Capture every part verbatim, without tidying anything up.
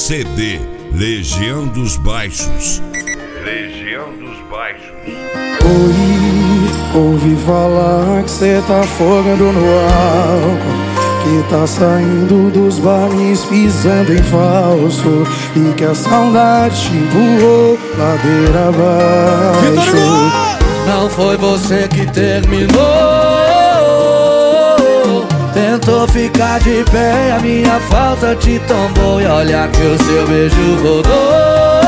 C D Legião dos Baixos. Legião dos Baixos. Oi, ouvi falar que cê tá afogando no álcool, que tá saindo dos bares pisando em falso, e que a saudade te empurrou ladeira abaixo. Não foi você que terminou, tentou ficar de pé e a minha falta te tombou. E olha que o seu beijo rodou.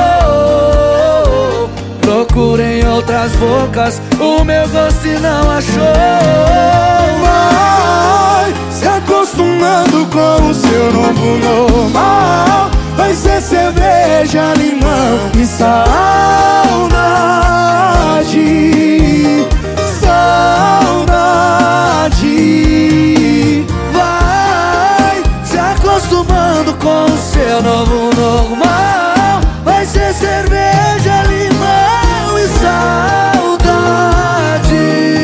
Procura em outras bocas, o meu gosto e não achou. Vai se acostumando com o seu novo normal. Vai ser cerveja, limão e saudade. Saudade. Vai se acostumando com o seu novo normal. Vai ser cerveja, limão e saudade.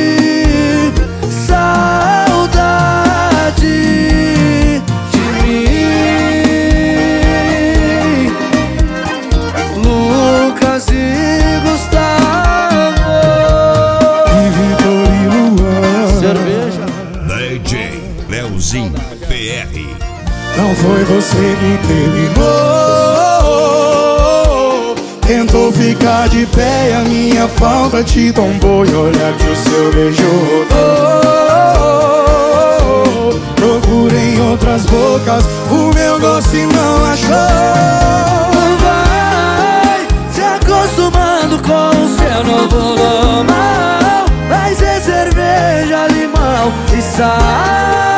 Saudade de mim. Lucas e Gustavo E Vitor e Luan. Cerveja. D J Leozinho P R. Não foi você que terminou, tentou ficar de pé e a minha falta te tombou. E olha que o seu beijo rodou. Procura em outras bocas, o meu gosto e não achou. Vai se acostumando com o seu novo normal. Vai ser cerveja, limão e saudade.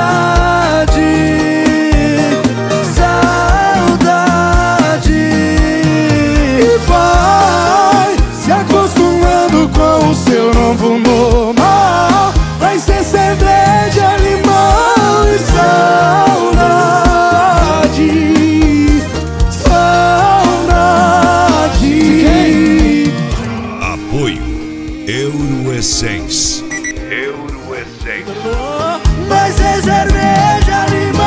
Saudade. E vai se acostumando com o seu novo normal. Vai ser cerveja, limão e saudade. Saudade. Apoio Euroessence. Euroessence. Vai ser cerveja, limão